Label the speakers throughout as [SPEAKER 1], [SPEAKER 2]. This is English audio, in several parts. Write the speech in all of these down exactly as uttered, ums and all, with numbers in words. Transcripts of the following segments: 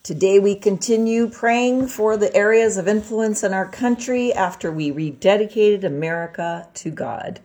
[SPEAKER 1] Today we continue praying for the areas of influence in our country after we rededicated America to God.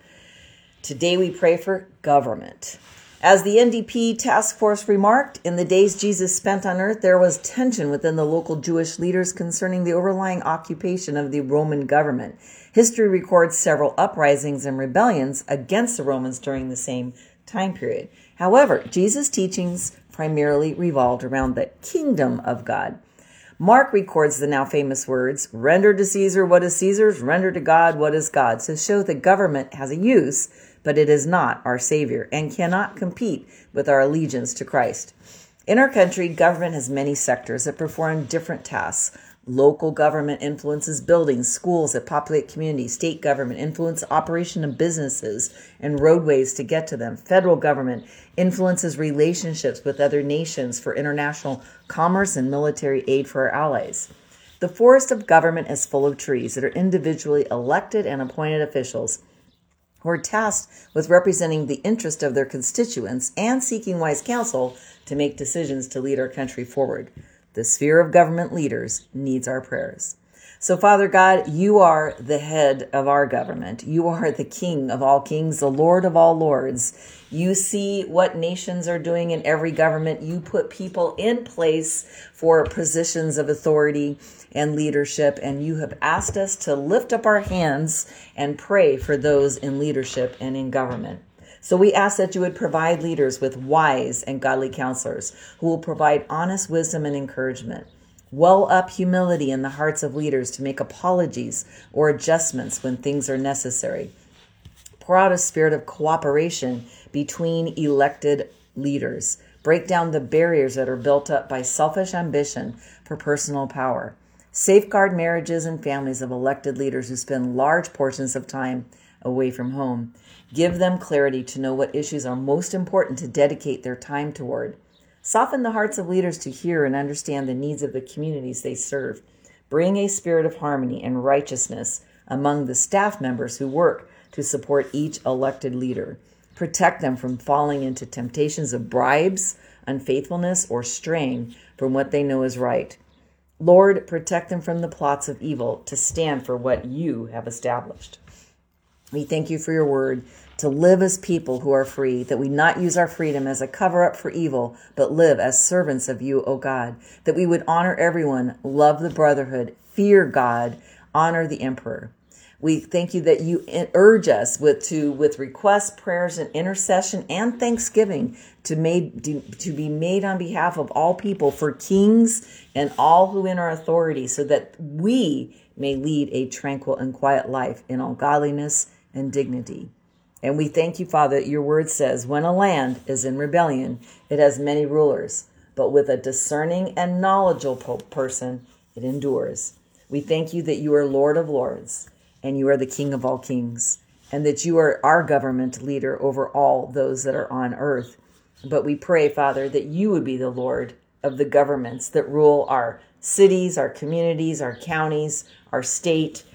[SPEAKER 1] Today we pray for government. As the N D P task force remarked, in the days Jesus spent on earth, there was tension within the local Jewish leaders concerning the overlying occupation of the Roman government. History records several uprisings and rebellions against the Romans during the same time period. However, Jesus' teachings primarily revolved around the kingdom of God. Mark records the now famous words, "Render to Caesar what is Caesar's, render to God what is God's," to show that government has a use, but it is not our Savior and cannot compete with our allegiance to Christ. In our country, government has many sectors that perform different tasks. Local government influences buildings, schools that populate communities. State government influences operation of businesses and roadways to get to them. Federal government influences relationships with other nations for international commerce and military aid for our allies. The forest of government is full of trees that are individually elected and appointed officials who are tasked with representing the interest of their constituents and seeking wise counsel to make decisions to lead our country forward. The sphere of government leaders needs our prayers. So, Father God, you are the head of our government. You are the King of all kings, the Lord of all lords. You see what nations are doing in every government. You put people in place for positions of authority and leadership, and you have asked us to lift up our hands and pray for those in leadership and in government. So we ask that you would provide leaders with wise and godly counselors who will provide honest wisdom and encouragement. Well up humility in the hearts of leaders to make apologies or adjustments when things are necessary. Pour out a spirit of cooperation between elected leaders. Break down the barriers that are built up by selfish ambition for personal power. Safeguard marriages and families of elected leaders who spend large portions of time away from home. Give them clarity to know what issues are most important to dedicate their time toward. Soften the hearts of leaders to hear and understand the needs of the communities they serve. Bring a spirit of harmony and righteousness among the staff members who work to support each elected leader. Protect them from falling into temptations of bribes, unfaithfulness, or straying from what they know is right. Lord, protect them from the plots of evil to stand for what you have established. We thank you for your word to live as people who are free, that we not use our freedom as a cover-up for evil, but live as servants of you, O God, that we would honor everyone, love the brotherhood, fear God, honor the emperor. We thank you that you urge us with to with requests, prayers, and intercession and thanksgiving to made to, to be made on behalf of all people, for kings and all who in our authority, so that we may lead a tranquil and quiet life in all godliness and dignity. And we thank you, Father, that your word says, when a land is in rebellion, it has many rulers, but with a discerning and knowledgeable person, it endures. We thank you that you are Lord of lords, and you are the King of all kings, and that you are our government leader over all those that are on earth. But we pray, Father, that you would be the Lord of the governments that rule our cities, our communities, our counties, our state,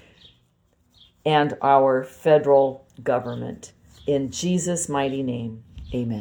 [SPEAKER 1] and our federal government. In Jesus' mighty name, amen.